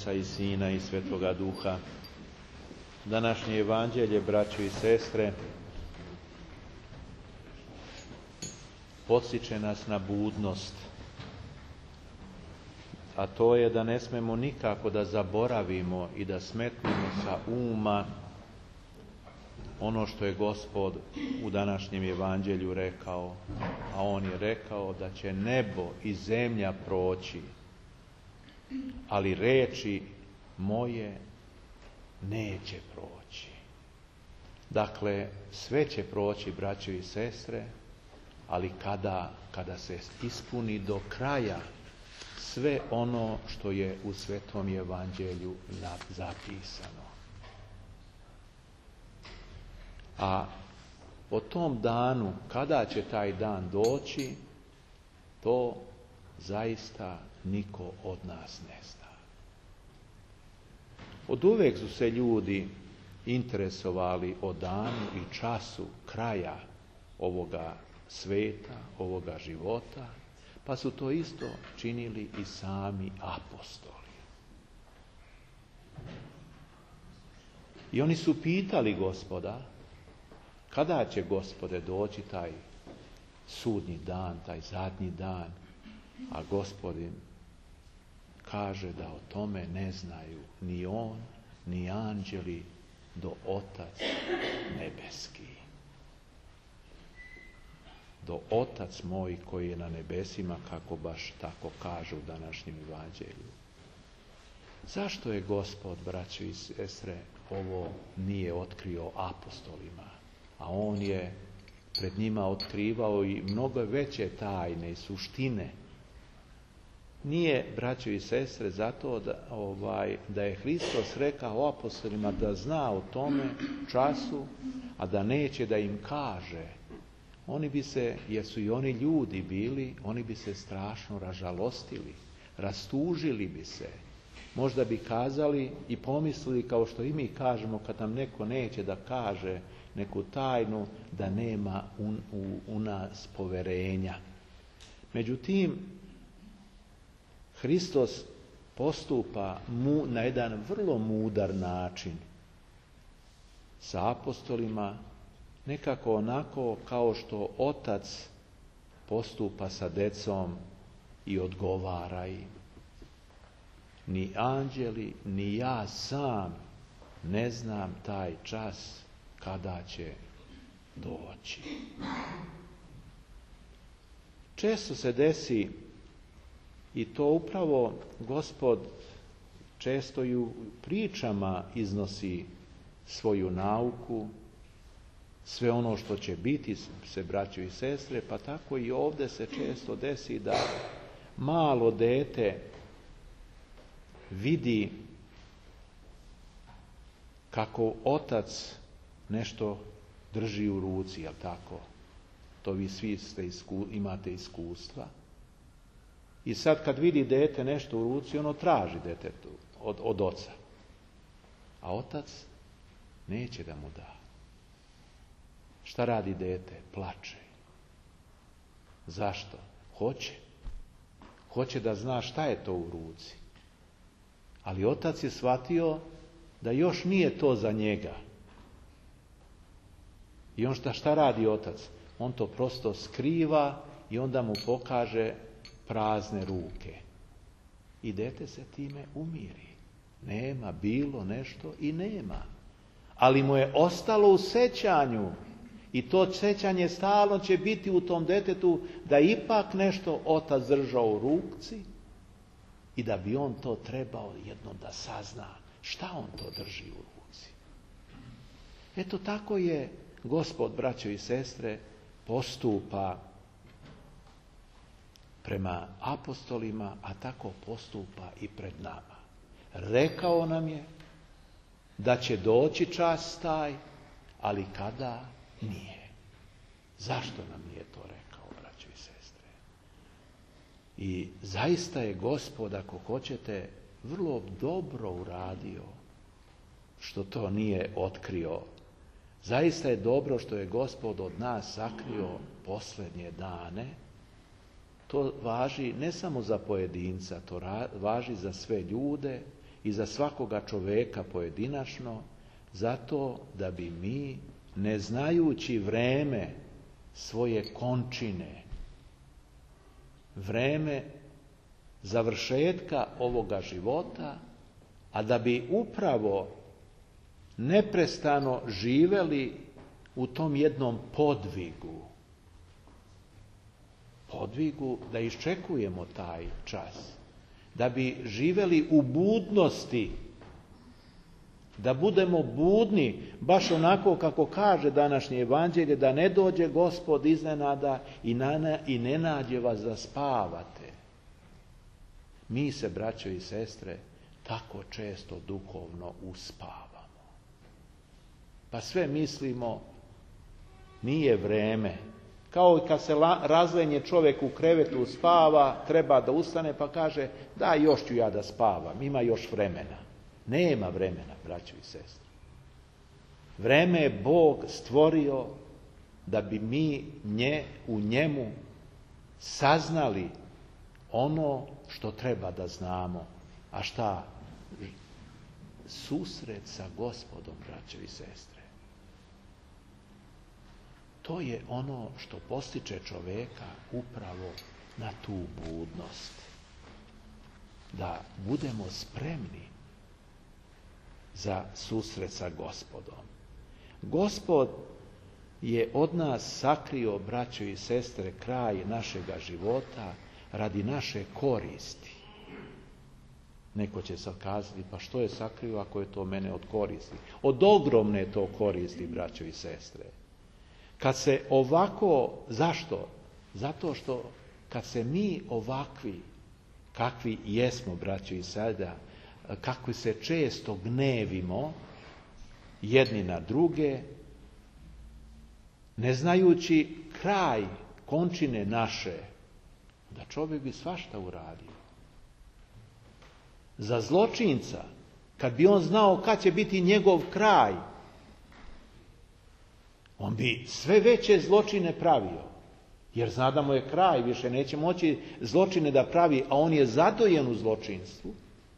Oca i Sina i Svetoga Duha. Današnje evanđelje, braćo i sestre, podsjeća nas na budnost, a to je da ne smemo nikako da zaboravimo i da smetnemo sa uma ono što je Gospod u današnjem evanđelju rekao, a on je rekao da će nebo i zemlja proći, ali riječi moje neće proći. Dakle, sve će proći, braćo i sestre, ali kada se ispuni do kraja sve ono što je u Svetom evanđelju zapisano. A o tom danu, kada će taj dan doći, to zaista niko od nas ne zna. Oduvijek su se ljudi interesovali o danu i času kraja ovoga sveta, ovoga života, pa su to isto činili i sami apostoli. I oni su pitali Gospoda, kada će, Gospode, doći taj sudnji dan, taj zadnji dan, a Gospodin kaže da o tome ne znaju ni on, ni anđeli, do Otac nebeski. Do Otac moj koji je na nebesima, kako baš tako kaže u današnjem evanđelju. Zašto je Gospod, braćo i sestre, ovo nije otkrio apostolima, a on je pred njima otkrivao i mnogo veće tajne i suštine? Nije, braćo i sestre, zato da je Hristos rekao apostolima da zna o tome času, a da neće da im kaže. Oni bi se, jer su i oni ljudi bili, oni bi se strašno ražalostili, rastužili bi se. Možda bi kazali i pomislili, kao što i mi kažemo kad nam neko neće da kaže neku tajnu, da nema u nas poverenja. Međutim, Hristos postupa na jedan vrlo mudar način sa apostolima, nekako onako kao što otac postupa sa decom i odgovara im. Ni anđeli, ni ja sam ne znam taj čas kada će doći. Često se desi, i to upravo Gospod često i u pričama iznosi svoju nauku, sve ono što će biti se, braćo i sestre, pa tako i ovdje se često desi da malo dete vidi kako otac nešto drži u ruci, jel tako? To vi svi imate iskustva. I sad kad vidi dete nešto u ruci, ono traži detetu od oca. A otac neće da mu da. Šta radi dete? Plače. Zašto? Hoće da zna šta je to u ruci. Ali otac je shvatio da još nije to za njega. I on šta radi otac? On to prosto skriva i onda mu pokaže prazne ruke. I dete se time umiri. Nema, bilo nešto i nema. Ali mu je ostalo u sećanju. I to sećanje stalno će biti u tom detetu da ipak nešto otac držao u ruci i da bi on to trebao jednom da sazna šta on to drži u ruci. Eto tako je Gospod, braćo i sestre, postupa prema apostolima, a tako postupa i pred nama. Rekao nam je da će doći čas taj, ali kada? Nije. Zašto nam nije to rekao, braćo i sestre? I zaista je Gospod, ako hoćete, vrlo dobro uradio što to nije otkrio. Zaista je dobro što je Gospod od nas sakrio posljednje dane. To važi ne samo za pojedinca, to važi za sve ljude i za svakoga čoveka pojedinačno, zato da bi mi, ne znajući vreme svoje končine, vreme završetka ovoga života, a da bi upravo neprestano živeli u tom jednom podvigu da iščekujemo taj čas, da bi živeli u budnosti, da budemo budni, baš onako kako kaže današnje evanđelje, da ne dođe Gospod iznenada i ne nađe vas da spavate. Mi se, braćo i sestre, tako često duhovno uspavamo. Pa sve mislimo, nije vreme. Kao i kad se razlenje čovjek u krevetu spava, treba da ustane pa kaže, da, još ću ja da spavam, ima još vremena. Nema vremena, braćo i sestre. Vreme je Bog stvorio da bi mi u njemu saznali ono što treba da znamo. A šta? Susret sa Gospodom, braćo i sestre. To je ono što postiče čoveka upravo na tu budnost. Da budemo spremni za susret sa Gospodom. Gospod je od nas sakrio, braćo i sestre, kraj našega života radi naše koristi. Neko će sad kazati, pa što je sakrio ako je to mene od koristi? Od ogromne to koristi, braćo i sestre. Kad se ovako, zašto? Zato što kad se mi ovakvi, kakvi jesmo, braćo i sada, kakvi se često gnevimo jedni na druge, ne znajući kraj končine naše, da čovjek bi svašta uradio. Za zločinca, kad bi on znao kad će biti njegov kraj, on bi sve veće zločine pravio. Jer zna da mu je kraj, više neće moći zločine da pravi, a on je zadojen u zločinstvu.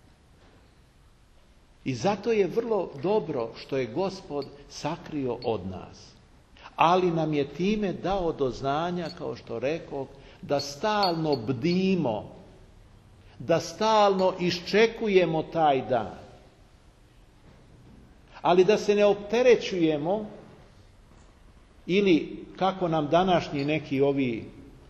I zato je vrlo dobro što je Gospod sakrio od nas. Ali nam je time dao do znanja, kao što rekoh, da stalno bdimo, da stalno iščekujemo taj dan. Ali da se ne opterećujemo ili kako nam današnji neki ovi,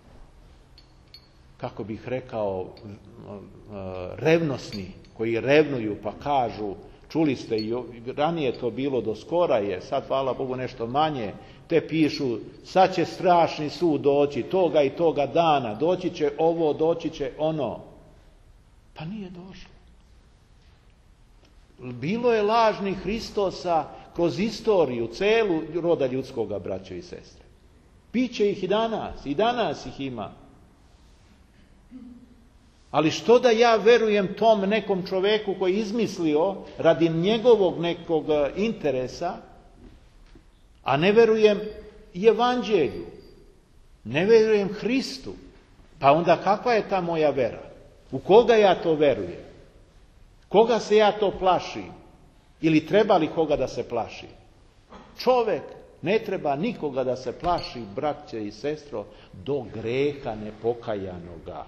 kako bih rekao, revnosni, koji revnuju pa kažu, čuli ste i ranije to bilo do skora je, sad hvala Bogu nešto manje, te pišu sad će strašni sud doći, toga i toga dana, doći će ovo, doći će ono. Pa nije došlo. Bilo je lažnih Hristosa kroz istoriju, celu roda ljudskoga, braćo i sestre. Biće ih i danas ih ima. Ali što da ja verujem tom nekom čoveku koji je izmislio radi njegovog nekog interesa, a ne verujem i evanđelju, ne verujem Hristu, pa onda kakva je ta moja vera? U koga ja to verujem? Koga se ja to plašim? Ili treba li koga da se plaši? Čovek ne treba nikoga da se plaši, braće i sestro, do greha nepokajanoga.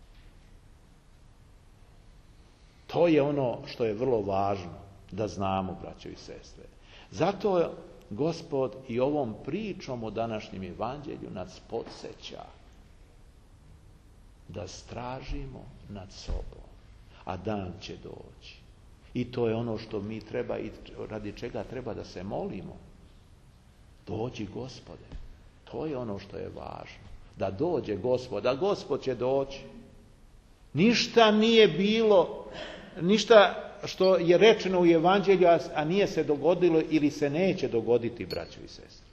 To je ono što je vrlo važno da znamo, braćo i sestre. Zato Gospod i ovom pričom o današnjem evanđelju nas podsjeća da stražimo nad sobom, a dan će doći. I to je ono što mi treba i radi čega treba da se molimo. Dođi, Gospode. To je ono što je važno. Da dođe Gospod, a Gospod će doći. Ništa nije bilo, ništa što je rečeno u evanđelju, a nije se dogodilo ili se neće dogoditi, braćo i sestre.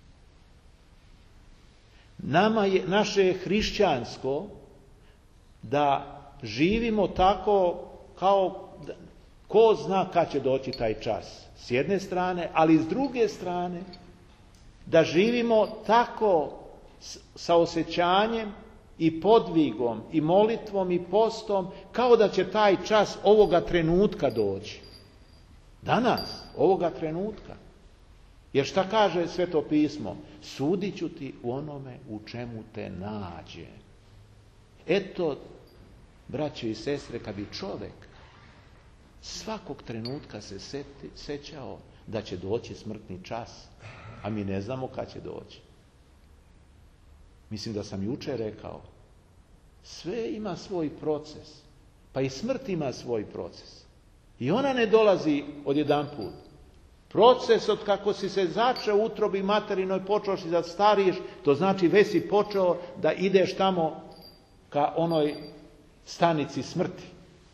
Naše je hrišćansko da živimo tako kao ko zna kad će doći taj čas. S jedne strane, ali s druge strane da živimo tako sa osjećanjem i podvigom i molitvom i postom, kao da će taj čas ovoga trenutka doći. Danas, ovoga trenutka. Jer šta kaže Sveto pismo? Sudit ću ti u onome u čemu te nađe. Eto, braćo i sestre, kad bi čovjek svakog trenutka se sećao da će doći smrtni čas, a mi ne znamo kad će doći. Mislim da sam jučer rekao, sve ima svoj proces, pa i smrt ima svoj proces. I ona ne dolazi odjedanput. Proces od kako si se začeo u utrobi materinoj, počeo si da stariš, to znači već si počeo da ideš tamo ka onoj stanici smrti.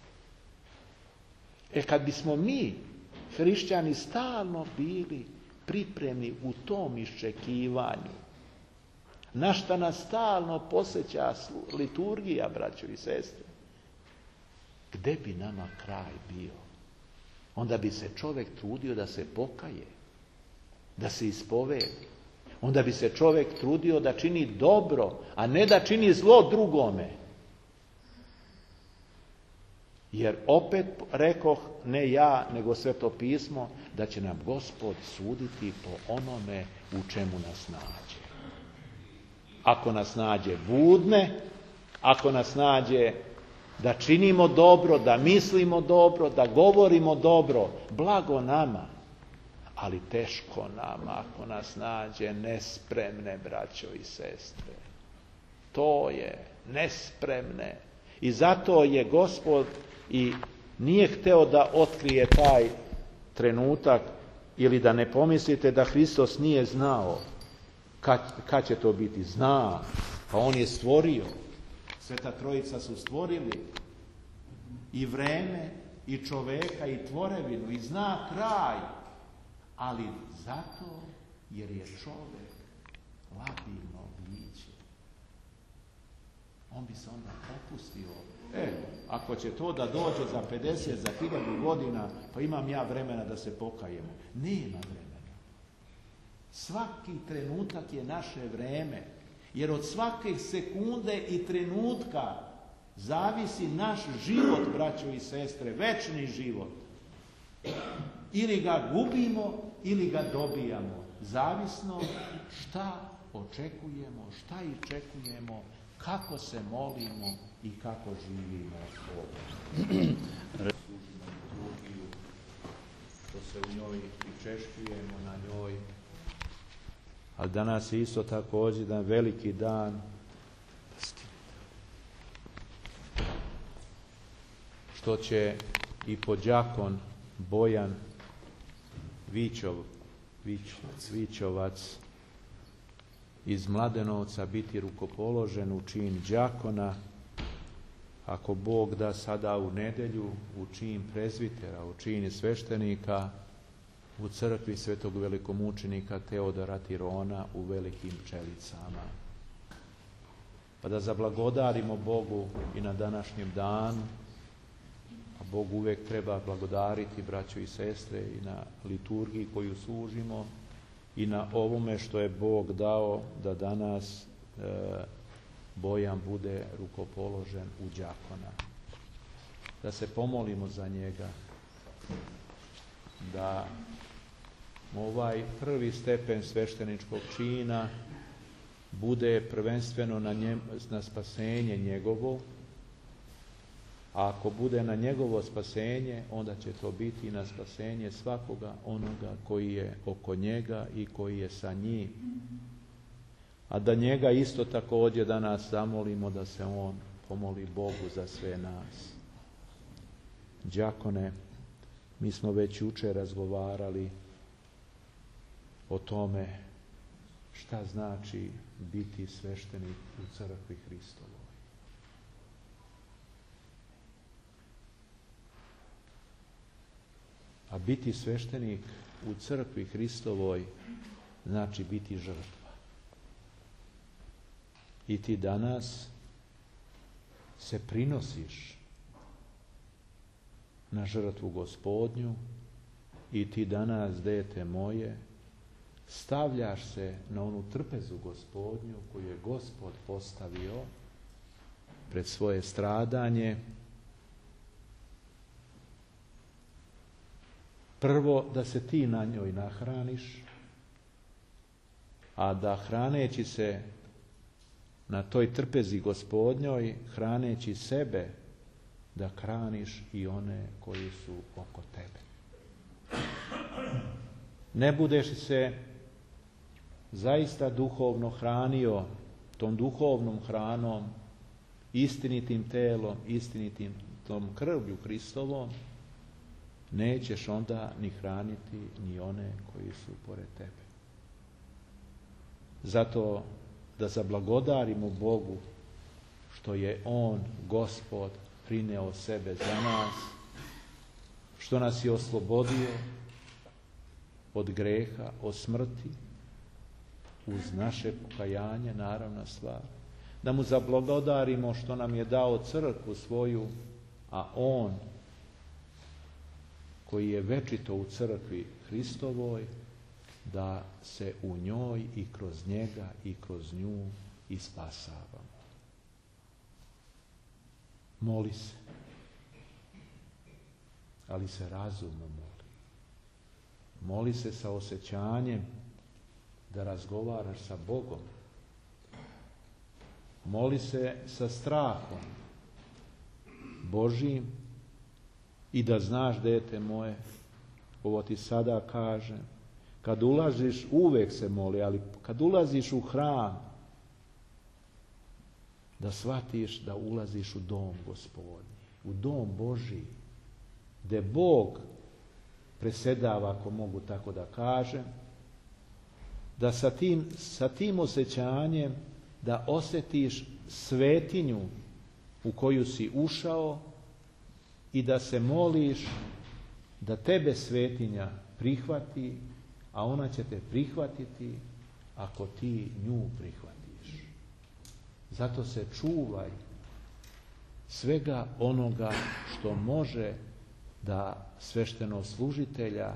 Kad bismo mi, hrišćani, stalno bili pripremni u tom iščekivanju, na šta nas stalno podsjeća liturgija, braćo i sestre, gde bi nama kraj bio? Onda bi se čovjek trudio da se pokaje, da se ispovedi. Onda bi se čovjek trudio da čini dobro, a ne da čini zlo drugome. Jer opet rekoh, ne ja, nego Sveto pismo, da će nam Gospod suditi po onome u čemu nas nađe. Ako nas nađe budne, ako nas nađe da činimo dobro, da mislimo dobro, da govorimo dobro, blago nama, ali teško nama ako nas nađe nespremne, braćo i sestre. To je nespremne. I zato je Gospod i nije hteo da otkrije taj trenutak, ili da ne pomislite da Hristos nije znao kad će to biti. Zna, pa on je stvorio. Sveta Trojica su stvorili i vreme, i čoveka, i tvorevinu, i zna kraj. Ali zato jer je čovek labilno biće. On bi se onda propustio. Ako će to da dođe za 50, za 1000 godina, pa imam ja vremena da se pokajemo. Nema vremena. Svaki trenutak je naše vreme. Jer od svake sekunde i trenutka zavisi naš život, braćo i sestre, večni život. Ili ga gubimo, ili ga dobijamo. Zavisno šta očekujemo, šta iščekujemo, kako se molimo i kako živimo ovdje. Što se u njoj i češćujemo na njoj. Ali danas je isto također jedan veliki dan što će i podjakon Bojan Vićovac iz Mladenovca biti rukopoložen u čin đakona, ako Bog da sada u nedjelju, u čin prezvitera, u čin sveštenika, u crkvi svetog velikomučenika Teodora Tirona u Velikim Pčelicama. Pa da zablagodarimo Bogu i na današnjem danu, a Bogu uvijek treba blagodariti, braćo i sestre, i na liturgiji koju služimo, i na ovome što je Bog dao da danas Bojan bude rukopoložen u đakona. Da se pomolimo za njega, da ovaj prvi stepen svešteničkog čina bude prvenstveno na spasenje njegovo, a ako bude na njegovo spasenje, onda će to biti i na spasenje svakoga onoga koji je oko njega i koji je sa njim. A da njega isto također danas zamolimo da se on pomoli Bogu za sve nas. Đakone, mi smo već jučer razgovarali o tome šta znači biti sveštenik u crkvi Hristovoj. A biti sveštenik u crkvi Hristovoj znači biti žrtva. I ti danas se prinosiš na žrtvu Gospodnju i ti danas, dete moje, stavljaš se na onu trpezu Gospodnju koju je Gospod postavio pred svoje stradanje, prvo da se ti na njoj nahraniš, a da hraneći se na toj trpezi Gospodnjoj, hraneći sebe, da hraniš i one koji su oko tebe. Ne budeš se zaista duhovno hranio tom duhovnom hranom, istinitim telom, istinitim tom krvlju Hristovom, nećeš onda ni hraniti ni one koji su pored tebe. Zato da zablagodarimo Bogu što je On, Gospod, prineo sebe za nas, što nas je oslobodio od greha, od smrti, uz naše pokajanje, naravna stvar. Da mu zablagodarimo što nam je dao crkvu svoju, a On, koji je večito u crkvi Hristovoj, da se u njoj i kroz njega i kroz nju i spasavamo. Moli se, ali se razumno moli. Moli se sa osjećanjem da razgovaraš sa Bogom. Moli se sa strahom Božijim i da znaš, dete moje, ovo ti sada kažem, kad ulaziš, uvek se moli, ali kad ulaziš u hram, da shvatiš da ulaziš u dom Gospodnji, u dom Božiji, gdje Bog presedava, ako mogu tako da kažem, da sa tim osjećanjem da osjetiš svetinju u koju si ušao i da se moliš da tebe svetinja prihvati, a ona će te prihvatiti ako ti nju prihvatiš. Zato se čuvaj svega onoga što može da sveštenoslужitelja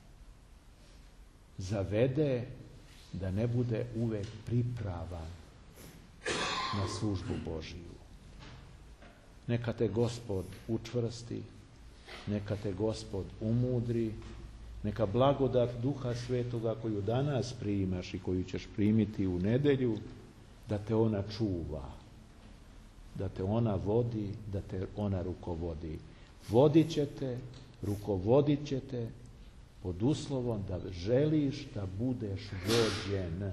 zavede da ne bude uvek pripravan na službu Božiju. Neka te Gospod učvrsti, neka te Gospod umudri, neka blagodat Duha Svetoga koju danas primaš i koju ćeš primiti u nedjelju, da te ona čuva, da te ona vodi, da te ona rukovodi. Vodit će te, rukovodit će te pod uslovom da želiš da budeš vođen.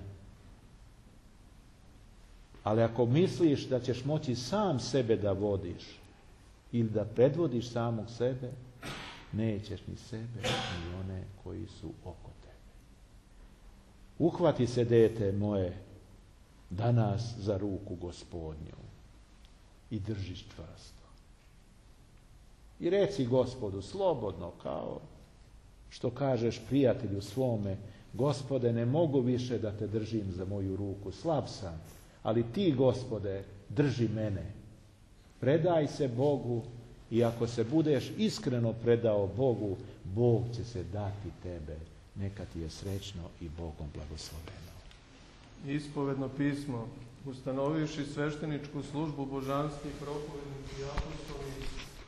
Ali ako misliš da ćeš moći sam sebe da vodiš ili da predvodiš samog sebe, nećeš ni sebe ni one koji su oko tebe. Uhvati se, dete moje, danas za ruku Gospodnju i držiš čvrsto. I reci Gospodu slobodno, kao što kažeš prijatelju svome: Gospode, ne mogu više da te držim za moju ruku, slab sam, ali ti, Gospode, drži mene. Predaj se Bogu i ako se budeš iskreno predao Bogu, Bog će se dati tebe. Neka ti je srećno i Bogom blagosloveno. Ispovedno pismo: ustanovivši svešteničku službu božanskih, propovednih i apostolskih,